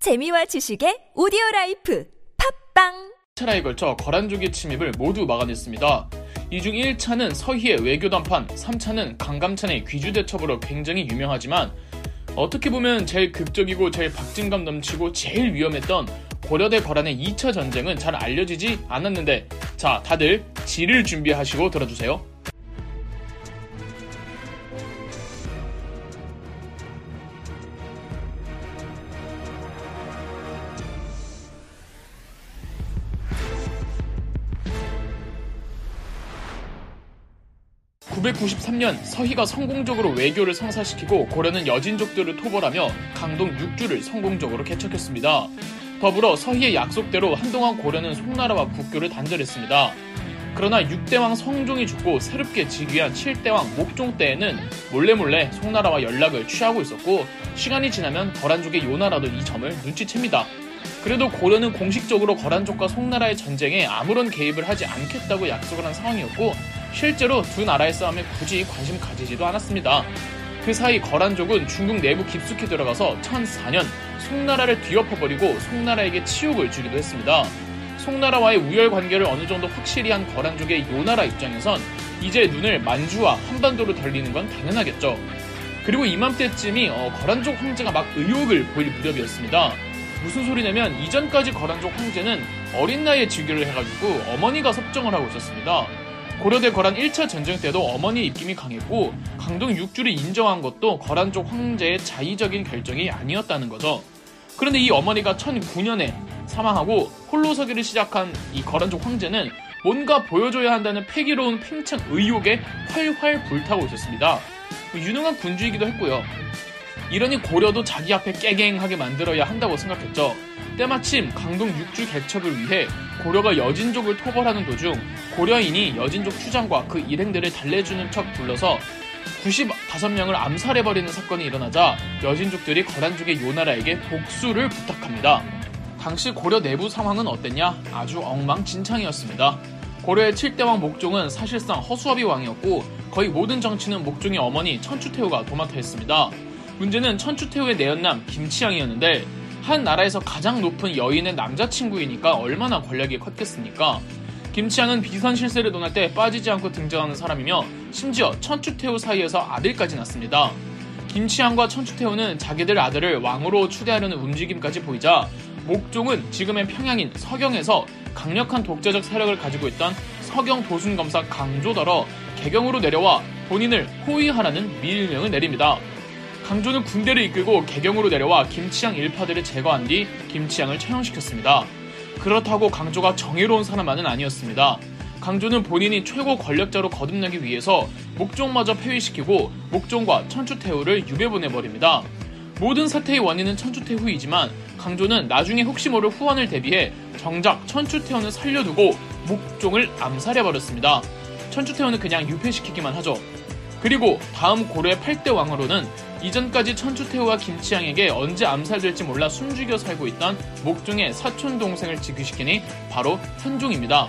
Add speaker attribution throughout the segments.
Speaker 1: 재미와 지식의 오디오라이프 팝빵
Speaker 2: 2차에 걸쳐 거란족의 침입을 모두 막아냈습니다. 이 중 1차는 서희의 외교단판, 3차는 강감찬의 귀주대첩으로 굉장히 유명하지만 어떻게 보면 제일 극적이고 제일 박진감 넘치고 제일 위험했던 고려대 거란의 2차 전쟁은 잘 알려지지 않았는데, 자, 다들 지를 준비하시고 들어주세요. (993년) 서희가 성공적으로 외교를 성사시키고 고려는 여진족들을 토벌하며 강동 6주를 성공적으로 개척했습니다. 더불어 서희의 약속대로 한동안 고려는 송나라와 국교를 단절했습니다. 그러나 6대왕 성종이 죽고 새롭게 즉위한 7대왕 목종 때에는 몰래 송나라와 연락을 취하고 있었고, 시간이 지나면 거란족의 요나라도 이 점을 눈치챕니다. 그래도 고려는 공식적으로 거란족과 송나라의 전쟁에 아무런 개입을 하지 않겠다고 약속을 한 상황이었고, 실제로 두 나라의 싸움에 굳이 관심 가지지도 않았습니다. 그 사이 거란족은 중국 내부 깊숙이 들어가서 1004년 송나라를 뒤엎어버리고 송나라에게 치욕을 주기도 했습니다. 송나라와의 우열 관계를 어느 정도 확실히 한 거란족의 요나라 입장에선 이제 눈을 만주와 한반도로 돌리는 건 당연하겠죠. 그리고 이맘때쯤이 거란족 황제가 막 의욕을 보일 무렵이었습니다. 무슨 소리냐면 이전까지 거란족 황제는 어린 나이에 즉위를 해가지고 어머니가 섭정을 하고 있었습니다. 고려대 거란 1차 전쟁 때도 어머니의 입김이 강했고, 강동 6주를 인정한 것도 거란족 황제의 자의적인 결정이 아니었다는 거죠. 그런데 이 어머니가 1009년에 사망하고 홀로 서기를 시작한 이 거란족 황제는 뭔가 보여줘야 한다는 패기로운 팽창 의욕에 활활 불타고 있었습니다. 유능한 군주이기도 했고요. 이러니 고려도 자기 앞에 깨갱하게 만들어야 한다고 생각했죠. 때마침 강동 6주 개척을 위해 고려가 여진족을 토벌하는 도중 고려인이 여진족 추장과 그 일행들을 달래주는 척 불러서 95명을 암살해버리는 사건이 일어나자 여진족들이 거란족의 요나라에게 복수를 부탁합니다. 당시 고려 내부 상황은 어땠냐? 아주 엉망진창이었습니다. 고려의 7대왕 목종은 사실상 허수아비 왕이었고, 거의 모든 정치는 목종의 어머니 천추태후가 도맡아 했습니다. 문제는 천추태후의 내연남 김치향이었는데, 한 나라에서 가장 높은 여인의 남자친구이니까 얼마나 권력이 컸겠습니까? 김치향은 비선 실세를 논할 때 빠지지 않고 등장하는 사람이며, 심지어 천추태후 사이에서 아들까지 낳습니다. 김치향과 천추태후는 자기들 아들을 왕으로 추대하려는 움직임까지 보이자 목종은 지금의 평양인 서경에서 강력한 독재적 세력을 가지고 있던 서경 도순검사 강조더러 개경으로 내려와 본인을 호위하라는 밀명을 내립니다. 강조는 군대를 이끌고 개경으로 내려와 김치향 일파들을 제거한 뒤 김치향을 처형시켰습니다. 그렇다고 강조가 정의로운 사람만은 아니었습니다. 강조는 본인이 최고 권력자로 거듭나기 위해서 목종마저 폐위시키고 목종과 천추태후를 유배보내버립니다. 모든 사태의 원인은 천추태후이지만 강조는 나중에 혹시 모를 후환을 대비해 정작 천추태후는 살려두고 목종을 암살해버렸습니다. 천추태후는 그냥 유폐시키기만 하죠. 그리고 다음 고려의 8대 왕으로는 이전까지 천추태후와 김치향에게 언제 암살될지 몰라 숨죽여 살고 있던 목종의 사촌 동생을 즉위시키니 바로 현종입니다.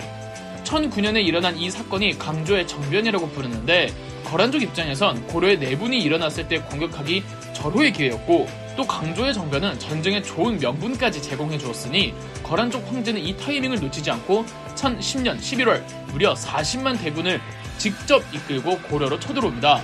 Speaker 2: 1009년에 일어난 이 사건이 강조의 정변이라고 부르는데, 거란족 입장에선 고려의 내분이 일어났을 때 공격하기 절호의 기회였고, 또 강조의 정변은 전쟁에 좋은 명분까지 제공해 주었으니 거란족 황제는 이 타이밍을 놓치지 않고 1010년 11월 무려 40만 대군을 직접 이끌고 고려로 쳐들어옵니다.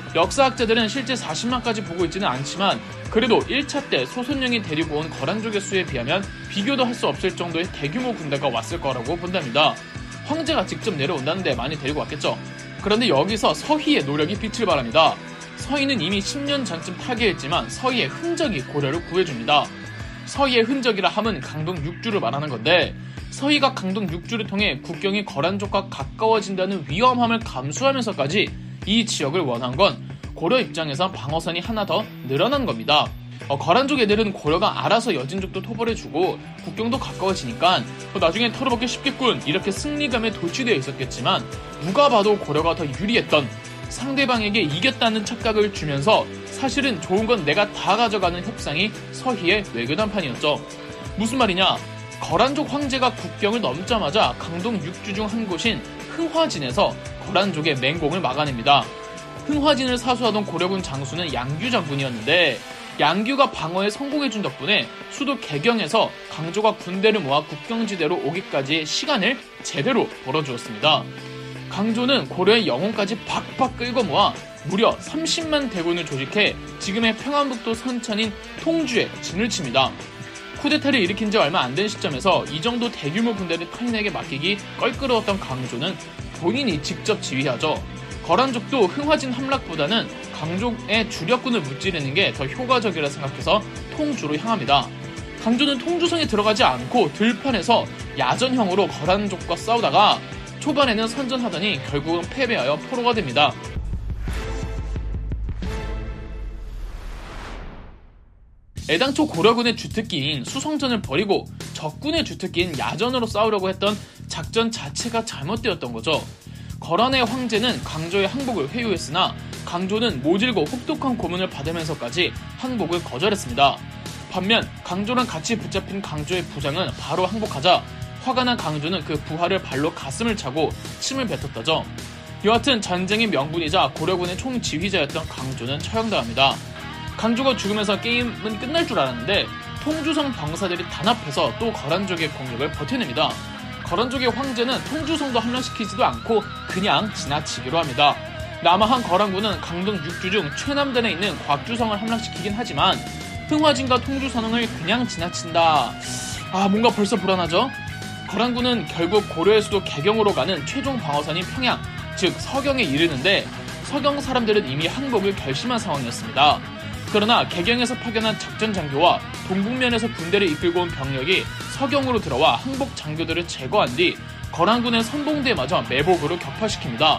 Speaker 2: 역사학자들은 실제 40만까지 보고 있지는 않지만 그래도 1차 때 소선영이 데리고 온 거란족의 수에 비하면 비교도 할 수 없을 정도의 대규모 군대가 왔을 거라고 본답니다. 황제가 직접 내려온다는데 많이 데리고 왔겠죠. 그런데 여기서 서희의 노력이 빛을 발합니다. 서희는 이미 10년 전쯤 타계했지만 서희의 흔적이 고려를 구해줍니다. 서희의 흔적이라 함은 강동 6주를 말하는 건데, 서희가 강동 6주를 통해 국경이 거란족과 가까워진다는 위험함을 감수하면서까지 이 지역을 원한 건 고려 입장에선 방어선이 하나 더 늘어난 겁니다. 거란족 애들은 고려가 알아서 여진족도 토벌해주고 국경도 가까워지니까 나중에 털어먹기 쉽겠군, 이렇게 승리감에 도취되어 있었겠지만 누가 봐도 고려가 더 유리했던, 상대방에게 이겼다는 착각을 주면서 사실은 좋은 건 내가 다 가져가는 협상이 서희의 외교단판이었죠. 무슨 말이냐? 거란족 황제가 국경을 넘자마자 강동 6주 중 한 곳인 흥화진에서 거란족의 맹공을 막아냅니다. 흥화진을 사수하던 고려군 장수는 양규 장군이었는데, 양규가 방어에 성공해준 덕분에 수도 개경에서 강조가 군대를 모아 국경지대로 오기까지의 시간을 제대로 벌어주었습니다. 강조는 고려의 영혼까지 박박 끌고 모아 무려 30만 대군을 조직해 지금의 평안북도 선천인 통주에 진을 칩니다. 쿠데타를 일으킨 지 얼마 안 된 시점에서 이 정도 대규모 군대를 타인에게 맡기기 껄끄러웠던 강조는 본인이 직접 지휘하죠. 거란족도 흥화진 함락보다는 강족의 주력군을 무찌르는 게 더 효과적이라 생각해서 통주로 향합니다. 강조는 통주성에 들어가지 않고 들판에서 야전형으로 거란족과 싸우다가 초반에는 선전하더니 결국은 패배하여 포로가 됩니다. 애당초 고려군의 주특기인 수성전을 버리고 적군의 주특기인 야전으로 싸우려고 했던 작전 자체가 잘못되었던 거죠. 거란의 황제는 강조의 항복을 회유했으나 강조는 모질고 혹독한 고문을 받으면서까지 항복을 거절했습니다. 반면 강조랑 같이 붙잡힌 강조의 부장은 바로 항복하자 화가 난 강조는 그 부하를 발로 가슴을 차고 침을 뱉었다죠. 여하튼 전쟁의 명분이자 고려군의 총지휘자였던 강조는 처형당합니다. 강조가 죽으면서 게임은 끝날 줄 알았는데 통주성 병사들이 단합해서 또 거란족의 공격을 버텨냅니다. 거란족의 황제는 통주성도 함락시키지도 않고 그냥 지나치기로 합니다. 남아한 거란군은 강동 6주 중 최남단에 있는 곽주성을 함락시키긴 하지만 흥화진과 통주선흥을 그냥 지나친다. 뭔가 벌써 불안하죠? 거란군은 결국 고려의 수도 개경으로 가는 최종 방어선인 평양, 즉 서경에 이르는데 서경 사람들은 이미 항복을 결심한 상황이었습니다. 그러나 개경에서 파견한 작전 장교와 동북면에서 군대를 이끌고 온 병력이 서경으로 들어와 항복 장교들을 제거한 뒤 거란군의 선봉대마저 매복으로 격파시킵니다.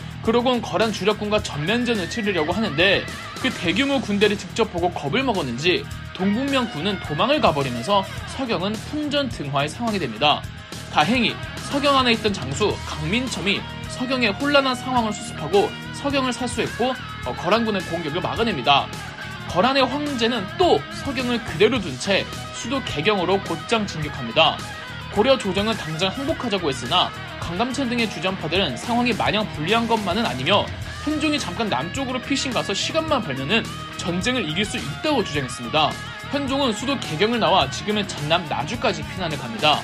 Speaker 2: 그러곤 거란 주력군과 전면전을 치르려고 하는데 그 대규모 군대를 직접 보고 겁을 먹었는지 동북면 군은 도망을 가버리면서 서경은 풍전 등화의 상황이 됩니다. 다행히 서경 안에 있던 장수 강민첨이 서경의 혼란한 상황을 수습하고 서경을 사수했고 거란군의 공격을 막아냅니다. 거란의 황제는 또 서경을 그대로 둔 채 수도 개경으로 곧장 진격합니다. 고려 조정은 당장 항복하자고 했으나 강감찬 등의 주전파들은 상황이 마냥 불리한 것만은 아니며 현종이 잠깐 남쪽으로 피신 가서 시간만 벌면은 전쟁을 이길 수 있다고 주장했습니다. 현종은 수도 개경을 나와 지금의 전남 나주까지 피난을 갑니다.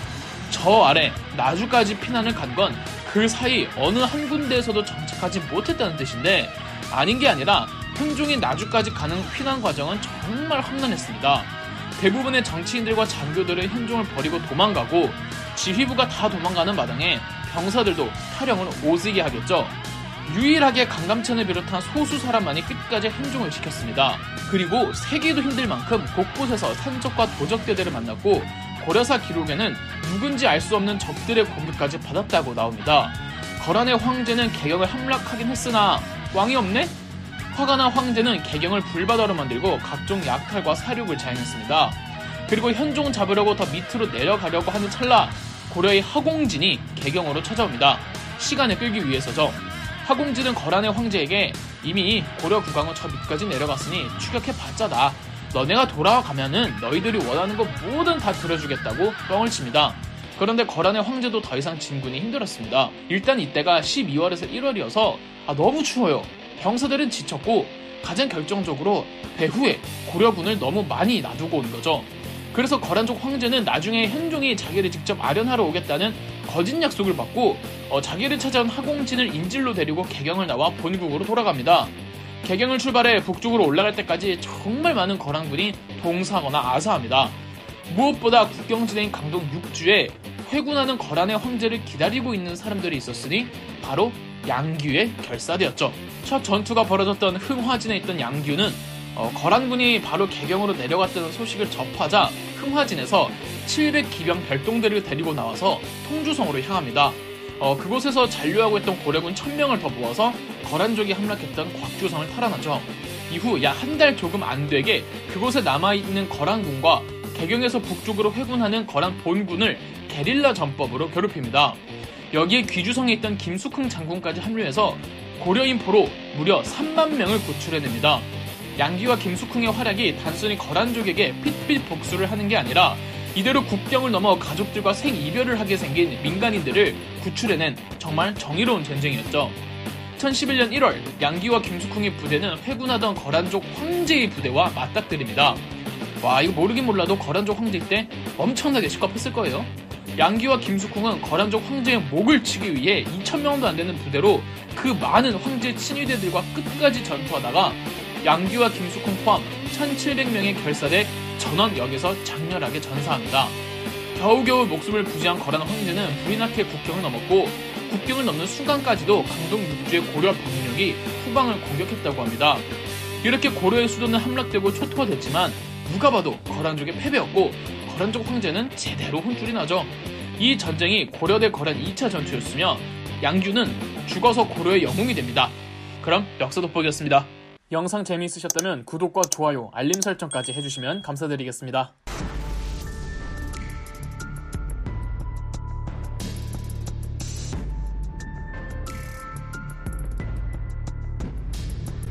Speaker 2: 저 아래 나주까지 피난을 간 건 그 사이 어느 한 군데에서도 정착하지 못했다는 뜻인데 아닌 게 아니라 현종이 나주까지 가는 피난 과정은 정말 험난했습니다. 대부분의 정치인들과 장교들은 현종을 버리고 도망가고 지휘부가 다 도망가는 마당에 병사들도 탈영을 오지게 하겠죠. 유일하게 강감찬을 비롯한 소수 사람만이 끝까지 행종을 지켰습니다. 그리고 세기도 힘들 만큼 곳곳에서 산적과 도적대대를 만났고 고려사 기록에는 누군지 알 수 없는 적들의 공격까지 받았다고 나옵니다. 거란의 황제는 개경을 함락하긴 했으나 왕이 없네? 화가 난 황제는 개경을 불바다로 만들고 각종 약탈과 사륙을 자행했습니다. 그리고 현종 잡으려고 더 밑으로 내려가려고 하는 찰나 고려의 하공진이 개경으로 찾아옵니다. 시간을 끌기 위해서죠. 하공진은 거란의 황제에게 이미 고려 국왕은 저 밑까지 내려갔으니 추격해봤자다. 너네가 돌아가면은 너희들이 원하는 거 뭐든 다 들어주겠다고 뻥을 칩니다. 그런데 거란의 황제도 더 이상 진군이 힘들었습니다. 일단 이때가 12월에서 1월이어서 너무 추워요. 병사들은 지쳤고 가장 결정적으로 배후에 고려군을 너무 많이 놔두고 온 거죠. 그래서 거란족 황제는 나중에 현종이 자기를 직접 아련하러 오겠다는 거짓 약속을 받고 자기를 찾아온 하공진을 인질로 데리고 개경을 나와 본국으로 돌아갑니다. 개경을 출발해 북쪽으로 올라갈 때까지 정말 많은 거란군이 동사하거나 아사합니다. 무엇보다 국경지대인 강동 6주에 회군하는 거란의 황제를 기다리고 있는 사람들이 있었으니 바로 양규의 결사대였죠. 첫 전투가 벌어졌던 흥화진에 있던 양규는 거란군이 바로 개경으로 내려갔다는 소식을 접하자 흥화진에서 700기병 별동대를 데리고 나와서 통주성으로 향합니다. 그곳에서 잔류하고 있던 고려군 1000명을 더 모아서 거란족이 함락했던 곽주성을 탈환하죠. 이후 약 한 달 조금 안 되게 그곳에 남아있는 거란군과 개경에서 북쪽으로 회군하는 거란 본군을 게릴라 전법으로 괴롭힙니다. 여기에 귀주성에 있던 김숙흥 장군까지 합류해서 고려인포로 무려 3만 명을 구출해냅니다. 양귀와 김숙흥의 활약이 단순히 거란족에게 핏빛 복수를 하는 게 아니라 이대로 국경을 넘어 가족들과 생이별을 하게 생긴 민간인들을 구출해낸 정말 정의로운 전쟁이었죠. 1011년 1월 양기와 김숙흥의 부대는 회군하던 거란족 황제의 부대와 맞닥뜨립니다. 와, 이거 모르긴 몰라도 거란족 황제 때 엄청나게 시겁했을 거예요. 양기와 김숙흥은 거란족 황제의 목을 치기 위해 2,000명도 안 되는 부대로 그 많은 황제 친위대들과 끝까지 전투하다가 양기와 김숙흥 포함 1,700명의 결사대 전원역에서 장렬하게 전사합니다. 겨우겨우 목숨을 부지한 거란 황제는 불이 나게 국경을 넘었고 국경을 넘는 순간까지도 강동 육주의 고려 병력이 후방을 공격했다고 합니다. 이렇게 고려의 수도는 함락되고 초토화됐지만 누가 봐도 거란족의 패배였고 거란족 황제는 제대로 혼쭐이 나죠. 이 전쟁이 고려 대 거란 2차 전투였으며 양규는 죽어서 고려의 영웅이 됩니다. 그럼 역사 돋보기였습니다. 영상 재미있으셨다면 구독과 좋아요, 알림 설정까지 해주시면 감사드리겠습니다.